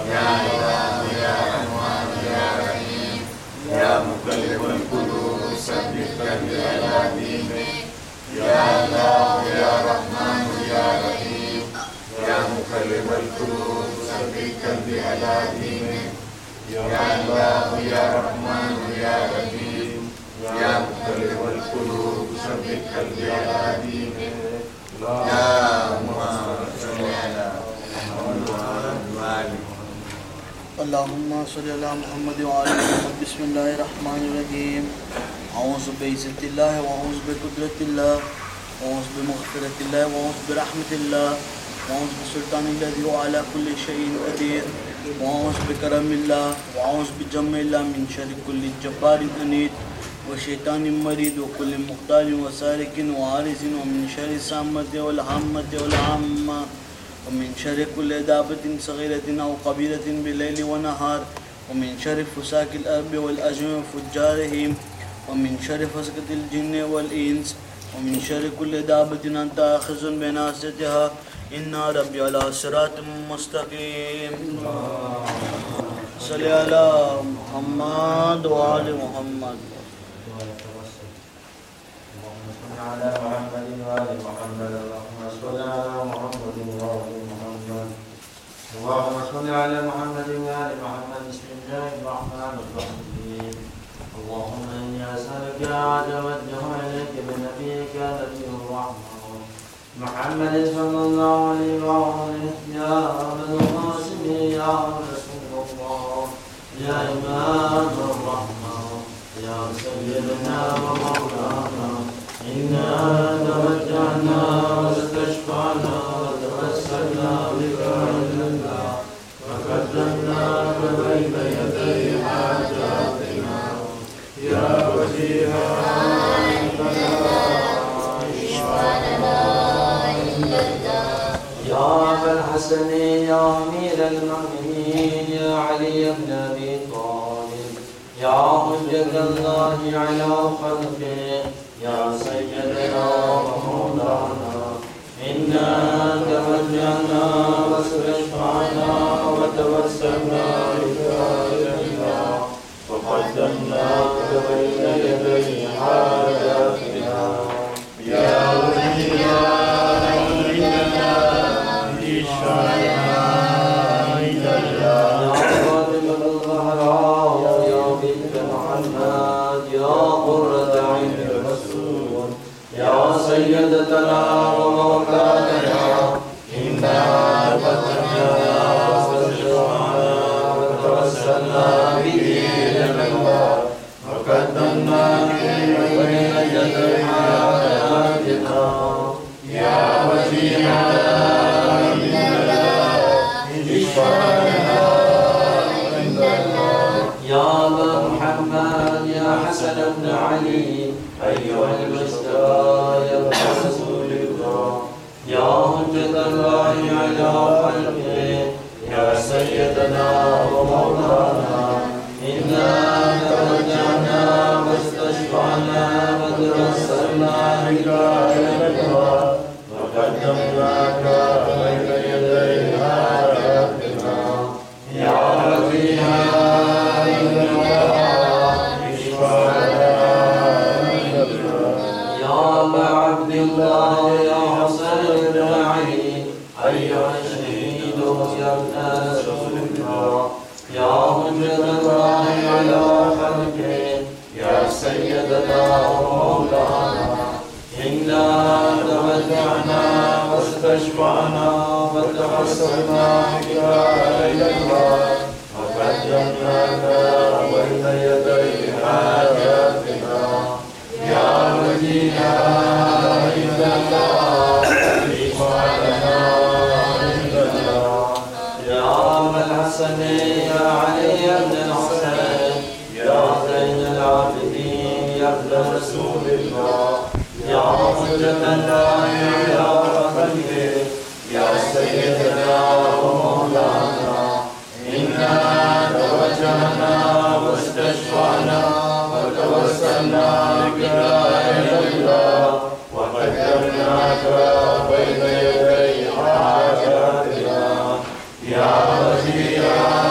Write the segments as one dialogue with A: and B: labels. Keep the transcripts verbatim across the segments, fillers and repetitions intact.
A: يا إله يا رحمن يا رحيم يا مقلب القلوب ثبت قلبي على دينك يا الله يا رحمن يا رحيم يا مقلب القلوب ثبت قلبي على دينك يا الله يا رحمن يا رحيم يا مقلب القلوب ثبت قلبي على دينك يا محمد صل على محمد وعلى آل محمد
B: اللهم صل على محمد وعلى محمد بسم الله الرحمن الرحيم أعوذ بعزة الله وأعوذ بقدرة الله وأعوذ بمغفرة الله وأعوذ برحمة الله وأعوذ بسلطان الذي هو على كل شيء قدير وأعوذ بكرم الله وأعوذ بجمع الله من شر كل جبار عنيد وشيطان مريد وكل مختال وسارق وعارض ومن شر السامة والهامة والعامة ومن شر كل دابة صغيرة أو كبيرة بالليل ونهار ومن شر فساق الأرض والأجم وفجارهم ومن شر فسقة الجن والإنس ومن شر كل دابة أنت آخذ بناصيتها إن ربي على صراط مستقيم صل على محمد وآل محمد
C: على محمد وآل محمد اللهم صل على محمد وآل محمد اللهم صل على محمد وآل محمد بسم الله الرحمن الرحيم اللهم إني أسألك أتوجه إليك بنبيك نبي الرحمة محمد صلى الله عليه وآله يا أبا القاسم يا رسول الله يا إمام الرحمة يا سيدنا ومولانا إنا توجهنا واستشفعنا وتوسلنا بك إلى الله وقدمناك بين يدي حاجاتنا يا وجيها اشفع لنا عند الله يا أبا الحسن يا أمير المؤمنين يا علي بن أبي طالب يا حجة الله على خلقه يا سيدنا ومولانا إنا توجهنا واستشفعنا وتوسلنا بك إلى الله وقدمناك بين يدي حاجاتنا يا وليا عندنا اشفع لنا عند الله يا فاطمة الزهراء يا بنت محمد يا قرة عين يا سيدتنا ومولانا إنا توجهنا واستشفعنا وتوسلنا به إلى الله وقدمناك بين يدي حاجاتنا يا وجيها عند الله اشفع لنا عند الله يا أبا محمد يا حسن بن علي أيها المصطفى يا رسول الله يا حجة الله على خلقه يا سيدنا ومولانا إنا توجهنا واستشفعنا وتوسلنا بك إلى الله وقدمناك بين يدي حاجاتنا يا وجيها عند الله اشفع لنا يا أبا عبد الله يا حسن بن علي أيها الشهيد يا ابن رسول الله يا حجة الله على خلقه يا سيدنا ومولانا إنا توجهنا واستشفعنا وتوسلنا بك إلى الله وقدمناك بين يدي حاجاتنا يا وجيها عند الله اشفع لنا عند الله يا أبا الحسن يا علي بن الحسين يا زين العابدين يا ابن رسول الله يا حجة الله على خلقه يا سيدنا ومولانا إنا توجهنا واستشفعنا وتوسلنا بك إلى الله وقدمناك بين يدي حاجاتنا يا وجيها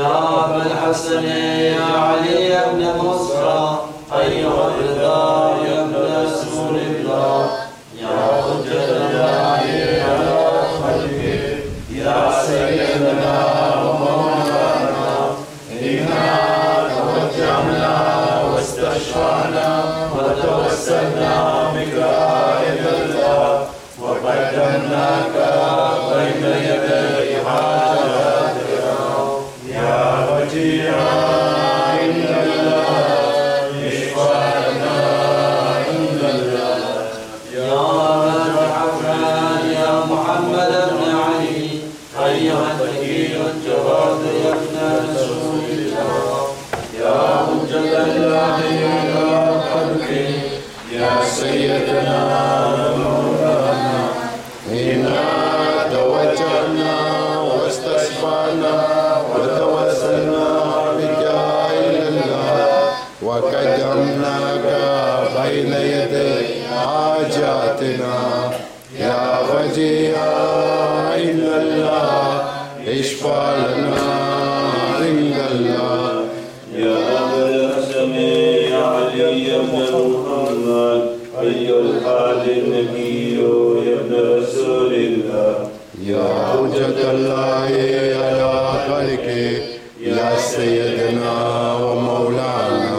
C: يا أبا الحسن يا علي بن مصطفى أيها الرضا يا ابن رسول الله يا حجة الله على خلقه يا سيدنا ومولانا إنا توجهنا واستشفعنا وتوسلنا بك إلى الله وقدمناك بين يدي حاجاتنا يا وجيها عند الله اشفع لنا عند الله يا أبا عفان يا محمد بن علي أيها الذكي الجواد يا ابن رسول الله يا حجة الله على خلقه يا سيدنا مولانا إنا توجهنا واستشفعنا وتوسلنا بك إلى الله وقدمناك بين يدي حاجاتنا يا وجيها عند الله اشفع لنا عند الله
D: يا أبا الحسن يا علي بن محمد أيها الحادي النبي يا ابن رسول الله
A: يا حجة الله على خلقه يا سيدنا ومولانا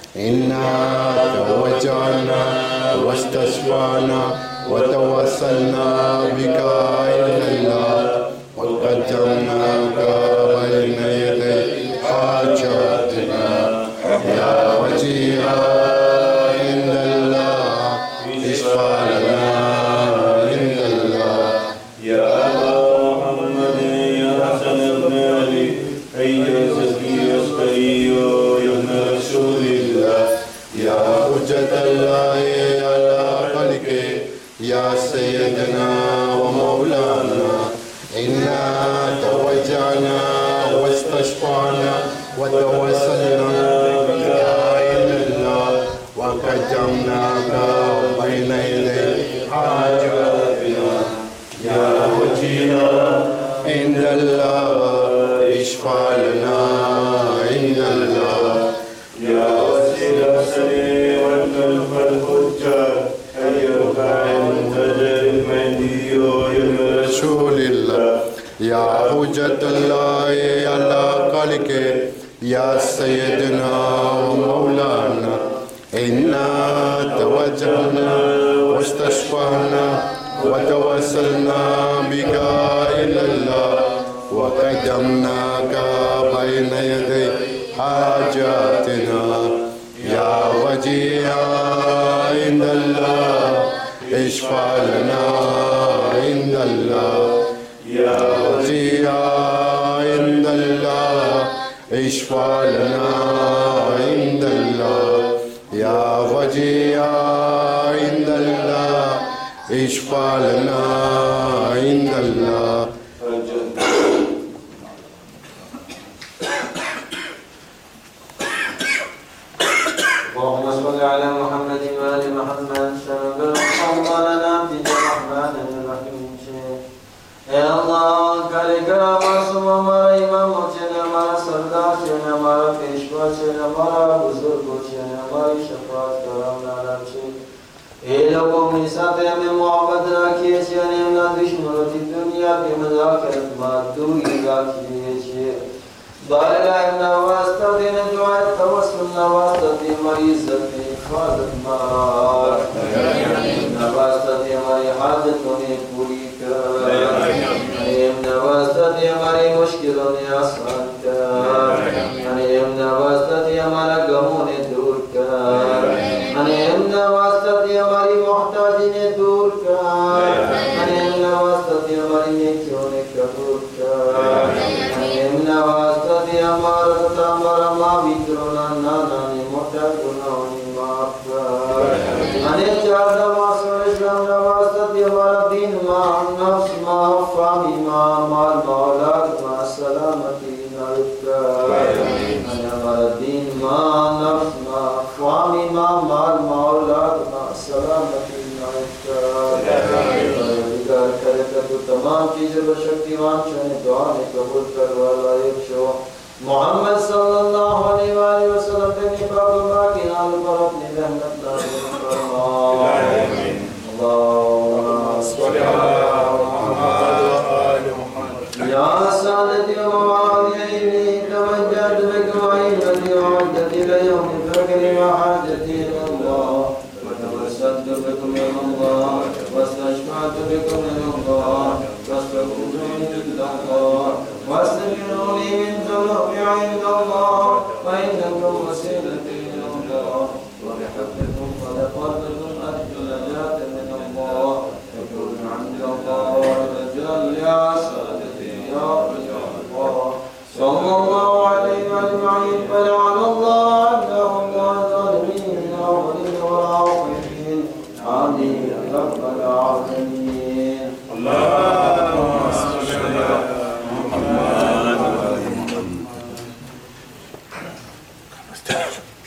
A: إنا توجهنا واستشفعنا وتوسلنا بك إلى الله وقدمناك بين يدي حاجاتنا يا وجيها عند الله اشفع لنا عند الله
D: يا أبا محمد يا حسن بن علي أيها زكي الصغي يا ابن رسول الله
A: يا حجة الله على خلقه يا سيدنا ومولانا إنا توجهنا واستشفعنا وتوسلنا بك إلى الله وقدمناك بين يدي حاجاتنا يا وجيها عند الله اشفع لنا عند الله
D: يا وسيل السري والقلب الحجة أيها المنتجر المهدي يا ابن
A: رسول الله يا حجة الله على خلقه يا سيدنا ومولانا إنا توجهنا واستشفعنا وتوسلنا بك إلى الله وقدمناك بين يدي حاجاتنا يا وجيها عند الله اشفع لنا عند الله يا وجيها عند الله اشفع لنا عند الله يا وجيها عند الله اشفع لنا عند الله
C: اللهم صل على محمد وآل محمد سبب لنا في الرحمن الرحيم اے اللہ کل کرام معصوم ہمارا امام حسین ہمارا سردار حسین ہمارا پیشوا حسین ہمارا بزرگ حسین ہماری شفاعت کرام نالم سے اے لوگوں میں ساتھ ہمیں محبت رکھیے چھے ہمیں دشمنوں کی دنیا کی مذاکرت معدوری رکھیے چھے بارگاہ ابن واسطہ دین دعائے توسل واسطہ دی مریضت دی حفاظت مار ابن واسطہ دی ہماری حاجتوں نے پوری کر ابن واسطہ دی ہماری مشکلوں نے آسان کر ابن واسطہ دی ہمارا غموں نے دور کر ابن واسطہ دی ہماری محتاجی نے دور کر ابن واسطہ دی ہماری نیکیوں نے قبول کر ابن واسطہ دی ہمارا تمہارا ماوی کرونا نانا نے موٹا گناہوں نے معاف کر انے چار نماز اسلام واسطہ دی ہمارا دین ماں نفس ماں فامی ماں مال مولاد ماں سلامتی نالک انے ہمارا دین ماں نفس ماں فامی ماں مال مولاد ماں سلامتی نالک ذکر کرے تو تمام چیزیں بشکتیوان چنے دعا نے قبول کر والا ایک شو محمد صلى الله عليه وآله وسلم بنفاق باقي على الفرق لرحمة الله اللهم صل على محمد وآل محمد. يا سادتي ومعاذي توجهت بكم عينتي وعدتي ليوم الفجر وحاجتي إلى الله وتوسلت بكم إلى الله واستشفعت بكم إلى الله واستغفروني عند الله واستغفروني من ذنوبي عند الله فإنكم وسيلتي إلى الله وبحبكم ولقلبكم أرجو النجاة من الله يكون عند الله رجال يا سادتي يا رجال الله صلى الله عليه وسلم فلعن الله عنهم والظالمين من الأولين والآخرين آمين يا رب العالمين. اللهم صل على محمد وآل محمد.